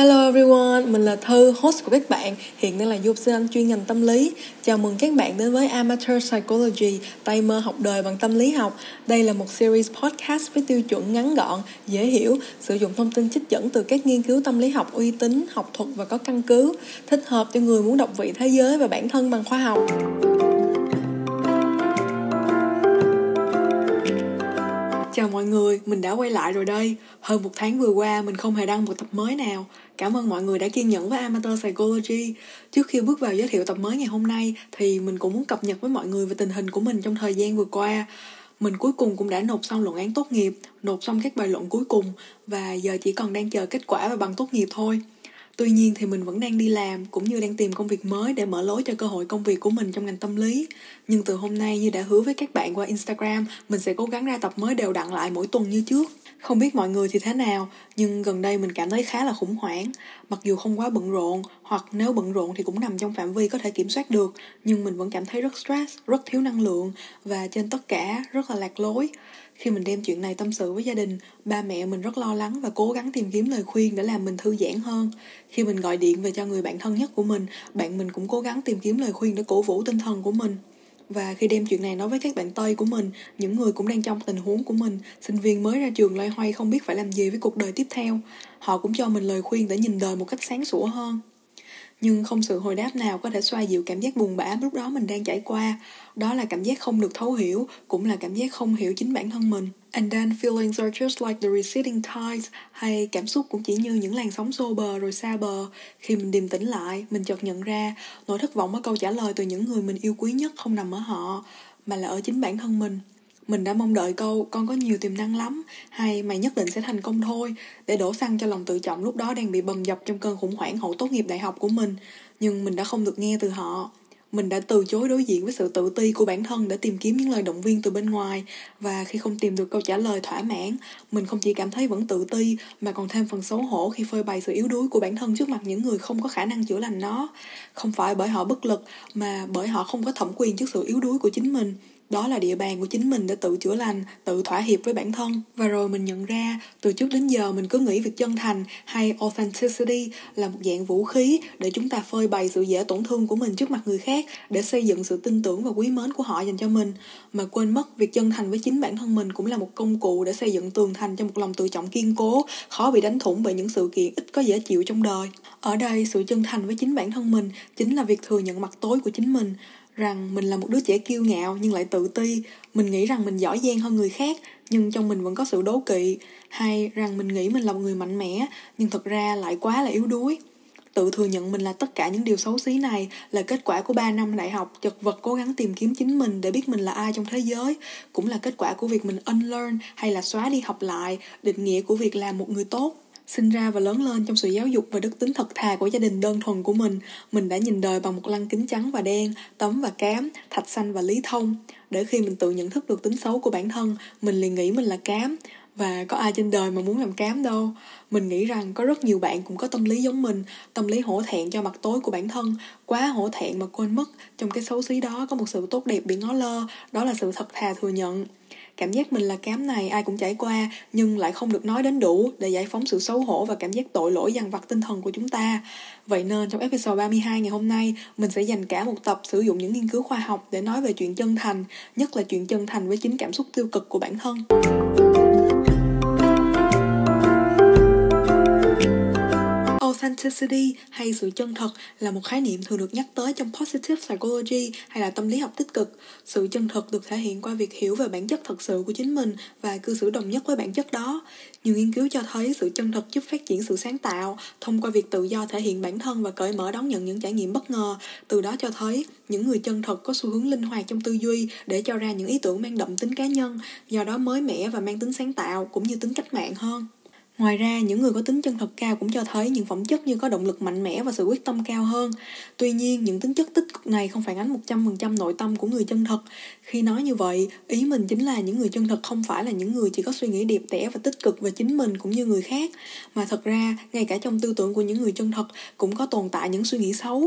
Hello everyone, mình là Thư, host của các bạn, hiện đang là du học sinh Anh chuyên ngành tâm lý. Chào mừng các bạn đến với Amateur Psychology, tay mơ học đời bằng tâm lý học. Đây là một series podcast với tiêu chuẩn ngắn gọn, dễ hiểu, sử dụng thông tin trích dẫn từ các nghiên cứu tâm lý học uy tín, học thuật và có căn cứ, thích hợp cho người muốn đọc vị thế giới và bản thân bằng khoa học. Chào mọi người, mình đã quay lại rồi đây. Hơn một tháng vừa qua mình không hề đăng một tập mới nào. Cảm ơn mọi người đã kiên nhẫn với Amateur Psychology. Trước khi bước vào giới thiệu tập mới ngày hôm nay thì mình cũng muốn cập nhật với mọi người về tình hình của mình trong thời gian vừa qua. Mình cuối cùng cũng đã nộp xong luận án tốt nghiệp, nộp xong các bài luận cuối cùng và giờ chỉ còn đang chờ kết quả và bằng tốt nghiệp thôi. Tuy nhiên thì mình vẫn đang đi làm cũng như đang tìm công việc mới để mở lối cho cơ hội công việc của mình trong ngành tâm lý. Nhưng từ hôm nay như đã hứa với các bạn qua Instagram, mình sẽ cố gắng ra tập mới đều đặn lại mỗi tuần như trước. Không biết mọi người thì thế nào, nhưng gần đây mình cảm thấy khá là khủng hoảng. Mặc dù không quá bận rộn, hoặc nếu bận rộn thì cũng nằm trong phạm vi có thể kiểm soát được, nhưng mình vẫn cảm thấy rất stress, rất thiếu năng lượng và trên tất cả rất là lạc lối. Khi mình đem chuyện này tâm sự với gia đình, ba mẹ mình rất lo lắng và cố gắng tìm kiếm lời khuyên để làm mình thư giãn hơn. Khi mình gọi điện về cho người bạn thân nhất của mình, bạn mình cũng cố gắng tìm kiếm lời khuyên để cổ vũ tinh thần của mình. Và khi đem chuyện này nói với các bạn Tây của mình, những người cũng đang trong tình huống của mình, sinh viên mới ra trường loay hoay không biết phải làm gì với cuộc đời tiếp theo, họ cũng cho mình lời khuyên để nhìn đời một cách sáng sủa hơn. Nhưng không sự hồi đáp nào có thể xoa dịu cảm giác buồn bã lúc đó mình đang trải qua. Đó là cảm giác không được thấu hiểu, cũng là cảm giác không hiểu chính bản thân mình. And then feelings are just like the receding tides, hay cảm xúc cũng chỉ như những làn sóng xô bờ rồi xa bờ. Khi mình điềm tĩnh lại, mình chợt nhận ra nỗi thất vọng ở câu trả lời từ những người mình yêu quý nhất không nằm ở họ, mà là ở chính bản thân mình. Mình đã mong đợi câu con có nhiều tiềm năng lắm, hay mày nhất định sẽ thành công thôi, để đổ xăng cho lòng tự trọng lúc đó đang bị bầm dập trong cơn khủng hoảng hậu tốt nghiệp đại học của mình. Nhưng mình đã không được nghe từ họ. Mình đã từ chối đối diện với sự tự ti của bản thân để tìm kiếm những lời động viên từ bên ngoài. Và khi không tìm được câu trả lời thỏa mãn, mình không chỉ cảm thấy vẫn tự ti mà còn thêm phần xấu hổ khi phơi bày sự yếu đuối của bản thân trước mặt những người không có khả năng chữa lành nó. Không phải bởi họ bất lực, mà bởi họ không có thẩm quyền trước sự yếu đuối của chính mình. Đó là địa bàn của chính mình để tự chữa lành, tự thỏa hiệp với bản thân. Và rồi mình nhận ra, từ trước đến giờ mình cứ nghĩ việc chân thành hay authenticity là một dạng vũ khí để chúng ta phơi bày sự dễ tổn thương của mình trước mặt người khác, để xây dựng sự tin tưởng và quý mến của họ dành cho mình. Mà quên mất việc chân thành với chính bản thân mình cũng là một công cụ để xây dựng tường thành cho một lòng tự trọng kiên cố, khó bị đánh thủng bởi những sự kiện ít có dễ chịu trong đời. Ở đây, sự chân thành với chính bản thân mình chính là việc thừa nhận mặt tối của chính mình, rằng mình là một đứa trẻ kiêu ngạo nhưng lại tự ti, mình nghĩ rằng mình giỏi giang hơn người khác nhưng trong mình vẫn có sự đố kỵ, hay rằng mình nghĩ mình là một người mạnh mẽ nhưng thật ra lại quá là yếu đuối. Tự thừa nhận mình là tất cả những điều xấu xí này là kết quả của 3 năm đại học chật vật cố gắng tìm kiếm chính mình để biết mình là ai trong thế giới, cũng là kết quả của việc mình unlearn hay là xóa đi học lại định nghĩa của việc làm một người tốt. Sinh ra và lớn lên trong sự giáo dục và đức tính thật thà của gia đình đơn thuần của mình đã nhìn đời bằng một lăng kính trắng và đen, tấm và cám, thạch xanh và lý thông. Để khi mình tự nhận thức được tính xấu của bản thân, mình liền nghĩ mình là cám. Và có ai trên đời mà muốn làm cám đâu. Mình nghĩ rằng có rất nhiều bạn cũng có tâm lý giống mình, tâm lý hổ thẹn cho mặt tối của bản thân, quá hổ thẹn mà quên mất trong cái xấu xí đó có một sự tốt đẹp bị ngó lơ, đó là sự thật thà thừa nhận. Cảm giác mình là cám này ai cũng trải qua, nhưng lại không được nói đến đủ để giải phóng sự xấu hổ và cảm giác tội lỗi dằn vặt tinh thần của chúng ta. Vậy nên trong episode 32 ngày hôm nay, mình sẽ dành cả một tập sử dụng những nghiên cứu khoa học để nói về chuyện chân thành, nhất là chuyện chân thành với chính cảm xúc tiêu cực của bản thân. Authenticity hay sự chân thật là một khái niệm thường được nhắc tới trong positive psychology hay là tâm lý học tích cực. Sự chân thật được thể hiện qua việc hiểu về bản chất thật sự của chính mình và cư xử đồng nhất với bản chất đó. Nhiều nghiên cứu cho thấy sự chân thật giúp phát triển sự sáng tạo thông qua việc tự do thể hiện bản thân và cởi mở đón nhận những trải nghiệm bất ngờ. Từ đó cho thấy những người chân thật có xu hướng linh hoạt trong tư duy để cho ra những ý tưởng mang đậm tính cá nhân, do đó mới mẻ và mang tính sáng tạo cũng như tính cách mạng hơn. Ngoài ra, những người có tính chân thật cao cũng cho thấy những phẩm chất như có động lực mạnh mẽ và sự quyết tâm cao hơn. Tuy nhiên, những tính chất tích cực này không phản ánh 100% nội tâm của người chân thật. Khi nói như vậy, ý mình chính là những người chân thật không phải là những người chỉ có suy nghĩ đẹp đẽ và tích cực về chính mình cũng như người khác, mà thật ra, ngay cả trong tư tưởng của những người chân thật cũng có tồn tại những suy nghĩ xấu.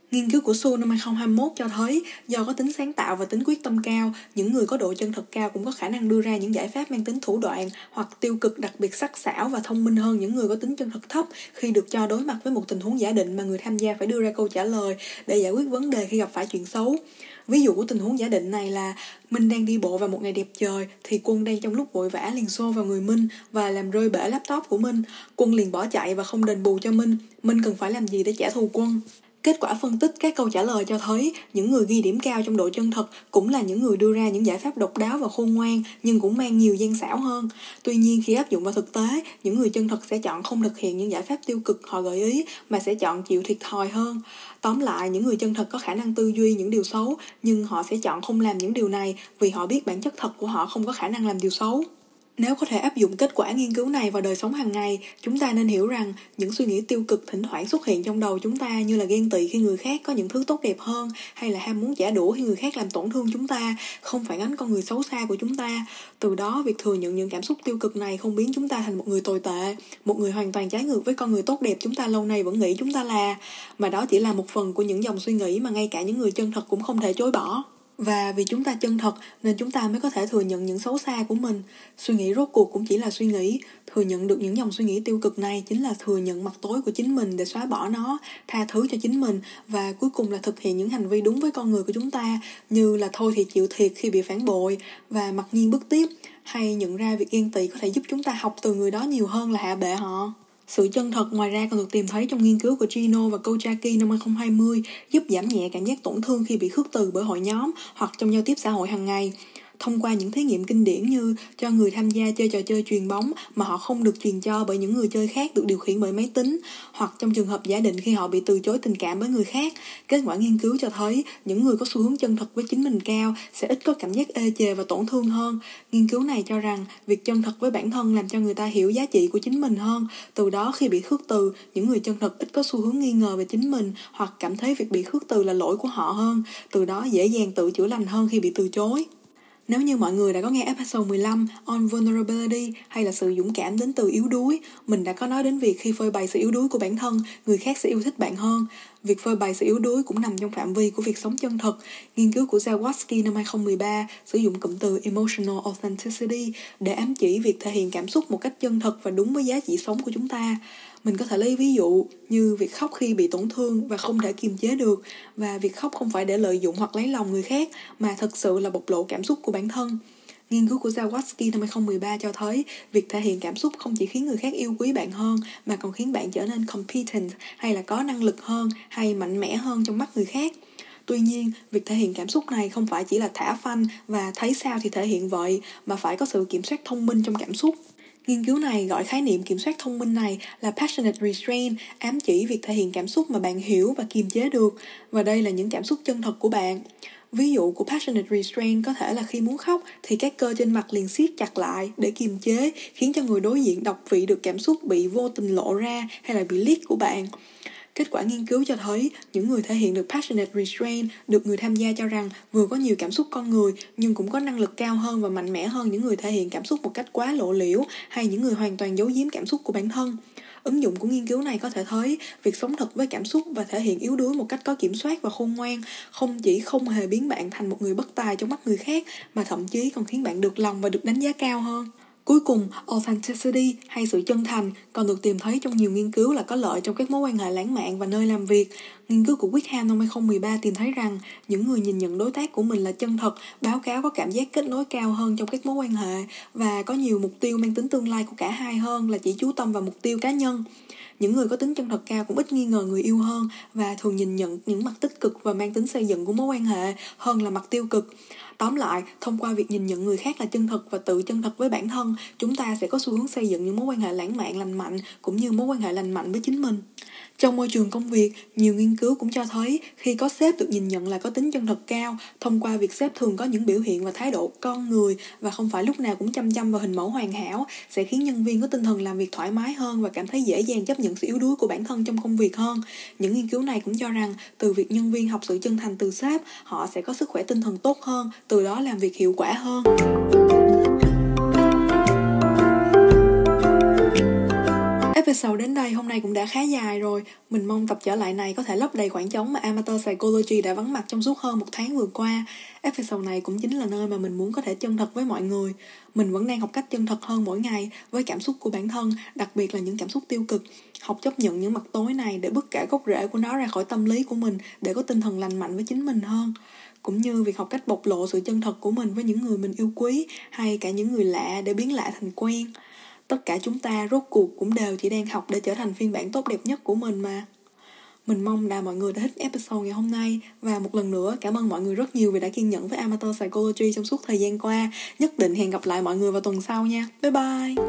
Nghiên cứu của Su năm 2021 cho thấy do có tính sáng tạo và tính quyết tâm cao, những người có độ chân thật cao cũng có khả năng đưa ra những giải pháp mang tính thủ đoạn hoặc tiêu cực đặc biệt sắc sảo và thông minh hơn những người có tính chân thật thấp khi được cho đối mặt với một tình huống giả định mà người tham gia phải đưa ra câu trả lời để giải quyết vấn đề khi gặp phải chuyện xấu. Ví dụ của tình huống giả định này là Minh đang đi bộ vào một ngày đẹp trời thì Quân đang trong lúc vội vã liền xô vào người Minh và làm rơi bể laptop của Minh. Quân liền bỏ chạy và không đền bù cho Minh. Minh cần phải làm gì để trả thù Quân? Kết quả phân tích các câu trả lời cho thấy những người ghi điểm cao trong độ chân thật cũng là những người đưa ra những giải pháp độc đáo và khôn ngoan nhưng cũng mang nhiều gian xảo hơn. Tuy nhiên khi áp dụng vào thực tế, những người chân thật sẽ chọn không thực hiện những giải pháp tiêu cực họ gợi ý mà sẽ chọn chịu thiệt thòi hơn. Tóm lại, những người chân thật có khả năng tư duy những điều xấu nhưng họ sẽ chọn không làm những điều này vì họ biết bản chất thật của họ không có khả năng làm điều xấu. Nếu có thể áp dụng kết quả nghiên cứu này vào đời sống hàng ngày, chúng ta nên hiểu rằng những suy nghĩ tiêu cực thỉnh thoảng xuất hiện trong đầu chúng ta như là ghen tị khi người khác có những thứ tốt đẹp hơn hay là ham muốn trả đũa khi người khác làm tổn thương chúng ta, không phản ánh con người xấu xa của chúng ta. Từ đó, việc thừa nhận những cảm xúc tiêu cực này không biến chúng ta thành một người tồi tệ, một người hoàn toàn trái ngược với con người tốt đẹp chúng ta lâu nay vẫn nghĩ chúng ta là, mà đó chỉ là một phần của những dòng suy nghĩ mà ngay cả những người chân thật cũng không thể chối bỏ. Và vì chúng ta chân thật nên chúng ta mới có thể thừa nhận những xấu xa của mình. Suy nghĩ rốt cuộc cũng chỉ là suy nghĩ. Thừa nhận được những dòng suy nghĩ tiêu cực này chính là thừa nhận mặt tối của chính mình để xóa bỏ nó, tha thứ cho chính mình và cuối cùng là thực hiện những hành vi đúng với con người của chúng ta, như là thôi thì chịu thiệt khi bị phản bội và mặc nhiên bước tiếp, hay nhận ra việc ghen tị có thể giúp chúng ta học từ người đó nhiều hơn là hạ bệ họ. Sự chân thật ngoài ra còn được tìm thấy trong nghiên cứu của Gino và Kojaki năm 2020 giúp giảm nhẹ cảm giác tổn thương khi bị khước từ bởi hội nhóm hoặc trong giao tiếp xã hội hàng ngày. Thông qua những thí nghiệm kinh điển như cho người tham gia chơi trò chơi chuyền bóng mà họ không được chuyền cho bởi những người chơi khác được điều khiển bởi máy tính, hoặc trong trường hợp giả định khi họ bị từ chối tình cảm bởi người khác, kết quả nghiên cứu cho thấy những người có xu hướng chân thật với chính mình cao sẽ ít có cảm giác ê chề và tổn thương hơn. Nghiên cứu này cho rằng việc chân thật với bản thân làm cho người ta hiểu giá trị của chính mình hơn. Từ đó khi bị khước từ, những người chân thật ít có xu hướng nghi ngờ về chính mình hoặc cảm thấy việc bị khước từ là lỗi của họ hơn. Từ đó dễ dàng tự chữa lành hơn khi bị từ chối. Nếu như mọi người đã có nghe episode 15 On Vulnerability hay là sự dũng cảm đến từ yếu đuối, mình đã có nói đến việc khi phơi bày sự yếu đuối của bản thân, người khác sẽ yêu thích bạn hơn. Việc phơi bày sự yếu đuối cũng nằm trong phạm vi của việc sống chân thật. Nghiên cứu của Zawadzki năm 2013 sử dụng cụm từ Emotional Authenticity để ám chỉ việc thể hiện cảm xúc một cách chân thật và đúng với giá trị sống của chúng ta. Mình có thể lấy ví dụ như việc khóc khi bị tổn thương và không thể kiềm chế được, và việc khóc không phải để lợi dụng hoặc lấy lòng người khác mà thực sự là bộc lộ cảm xúc của bản thân. Nghiên cứu của Zawadzki năm 2013 cho thấy việc thể hiện cảm xúc không chỉ khiến người khác yêu quý bạn hơn mà còn khiến bạn trở nên competent hay là có năng lực hơn hay mạnh mẽ hơn trong mắt người khác. Tuy nhiên, việc thể hiện cảm xúc này không phải chỉ là thả phanh và thấy sao thì thể hiện vậy, mà phải có sự kiểm soát thông minh trong cảm xúc. Nghiên cứu này gọi khái niệm kiểm soát thông minh này là Passionate Restraint, ám chỉ việc thể hiện cảm xúc mà bạn hiểu và kiềm chế được, và đây là những cảm xúc chân thật của bạn. Ví dụ của Passionate Restraint có thể là khi muốn khóc thì các cơ trên mặt liền siết chặt lại để kiềm chế, khiến cho người đối diện đọc vị được cảm xúc bị vô tình lộ ra hay là bị leak của bạn. Kết quả nghiên cứu cho thấy những người thể hiện được Passionate Restraint được người tham gia cho rằng vừa có nhiều cảm xúc con người nhưng cũng có năng lực cao hơn và mạnh mẽ hơn những người thể hiện cảm xúc một cách quá lộ liễu hay những người hoàn toàn giấu giếm cảm xúc của bản thân. Ứng dụng của nghiên cứu này có thể thấy việc sống thật với cảm xúc và thể hiện yếu đuối một cách có kiểm soát và khôn ngoan không chỉ không hề biến bạn thành một người bất tài trong mắt người khác mà thậm chí còn khiến bạn được lòng và được đánh giá cao hơn. Cuối cùng, authenticity hay sự chân thành còn được tìm thấy trong nhiều nghiên cứu là có lợi trong các mối quan hệ lãng mạn và nơi làm việc. Nghiên cứu của Wickham năm 2013 tìm thấy rằng những người nhìn nhận đối tác của mình là chân thật, báo cáo có cảm giác kết nối cao hơn trong các mối quan hệ và có nhiều mục tiêu mang tính tương lai của cả hai hơn là chỉ chú tâm vào mục tiêu cá nhân. Những người có tính chân thật cao cũng ít nghi ngờ người yêu hơn và thường nhìn nhận những mặt tích cực và mang tính xây dựng của mối quan hệ hơn là mặt tiêu cực. Tóm lại, thông qua việc nhìn nhận người khác là chân thật và tự chân thật với bản thân, chúng ta sẽ có xu hướng xây dựng những mối quan hệ lãng mạn lành mạnh cũng như mối quan hệ lành mạnh với chính mình. Trong môi trường công việc, nhiều nghiên cứu cũng cho thấy khi có sếp được nhìn nhận là có tính chân thật cao, thông qua việc sếp thường có những biểu hiện và thái độ con người và không phải lúc nào cũng chăm chăm vào hình mẫu hoàn hảo, sẽ khiến nhân viên có tinh thần làm việc thoải mái hơn và cảm thấy dễ dàng chấp nhận sự yếu đuối của bản thân trong công việc hơn. Những nghiên cứu này cũng cho rằng từ việc nhân viên học sự chân thành từ sếp, họ sẽ có sức khỏe tinh thần tốt hơn, từ đó làm việc hiệu quả hơn. Episode đến đây hôm nay cũng đã khá dài rồi. Mình mong tập trở lại này có thể lấp đầy khoảng trống mà Amateur Psychology đã vắng mặt trong suốt hơn 1 tháng vừa qua. Episode này cũng chính là nơi mà mình muốn có thể chân thật với mọi người. Mình vẫn đang học cách chân thật hơn mỗi ngày với cảm xúc của bản thân, đặc biệt là những cảm xúc tiêu cực. Học chấp nhận những mặt tối này để bứt cả gốc rễ của nó ra khỏi tâm lý của mình, để có tinh thần lành mạnh với chính mình hơn. Cũng như việc học cách bộc lộ sự chân thật của mình với những người mình yêu quý, hay cả những người lạ để biến lạ thành quen. Tất cả chúng ta rốt cuộc cũng đều chỉ đang học để trở thành phiên bản tốt đẹp nhất của mình mà. Mình mong là mọi người đã thích episode ngày hôm nay. Và một lần nữa cảm ơn mọi người rất nhiều vì đã kiên nhẫn với Amateur Psychology trong suốt thời gian qua. Nhất định hẹn gặp lại mọi người vào tuần sau nha. Bye bye.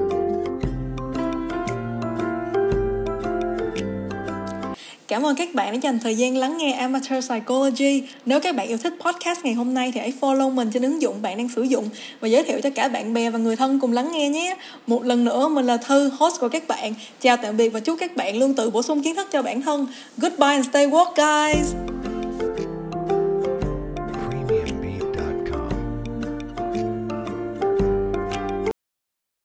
Cảm ơn các bạn đã dành thời gian lắng nghe Amateur Psychology. Nếu các bạn yêu thích podcast ngày hôm nay thì hãy follow mình trên ứng dụng bạn đang sử dụng và giới thiệu cho cả bạn bè và người thân cùng lắng nghe nhé. Một lần nữa, mình là Thư, host của các bạn. Chào tạm biệt và chúc các bạn luôn tự bổ sung kiến thức cho bản thân. Goodbye and stay woke, guys!